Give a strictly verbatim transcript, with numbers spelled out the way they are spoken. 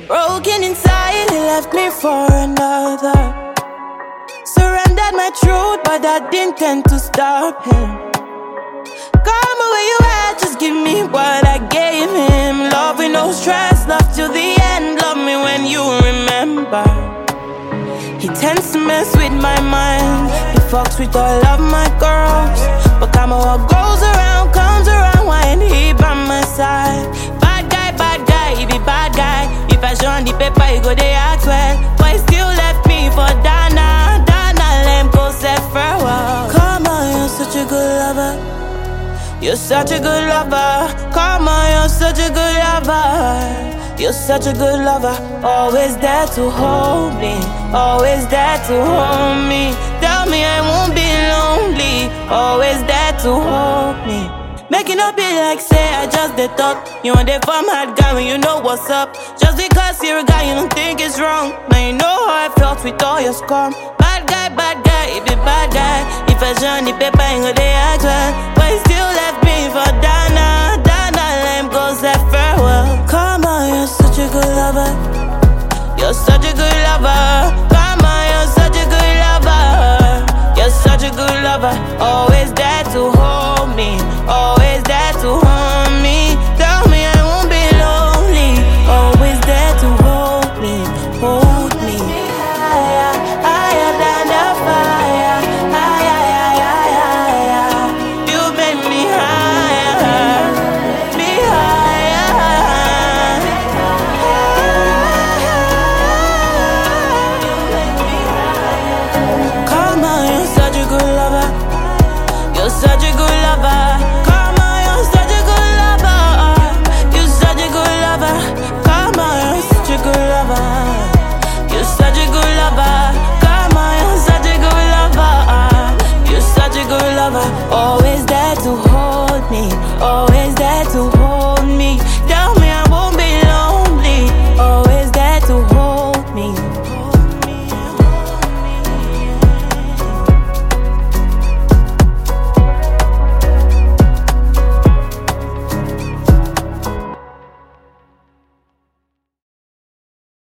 Broken inside, he left me for another. Surrendered my truth, but that didn't tend to stop him. Come where you at, just give me what I gave him. Love with no stress, love till the end. Love me when you remember. He tends to mess with my mind. He fucks with all of my girls, but come on, what goes around comes around. Why ain't he by my side? Bad guy, bad guy, he be bad guy. If I show on the paper, he go they act well. But he still left me for Dana. Dana, let him go set farewell. Come on, you're such a good lover. You're such a good lover. Come on, you're such a good lover. You're such a good lover. Always there to hold me. Always there to hold me. Tell me I won't be lonely. Always there to hold me. Making up it like say I just the talk. You want the farm hard guy when you know what's up. Just because you're a guy you don't think it's wrong. Now you know how I felt with all your scum. Bad guy, bad guy, he be bad guy. If I show on the paper ain't go they act well. But he still left me for Dana. Dana, let him go say farewell. Come on, you're such a good lover. You're such a good lover. Come on, you're such a good lover. You're such a good lover. Oh,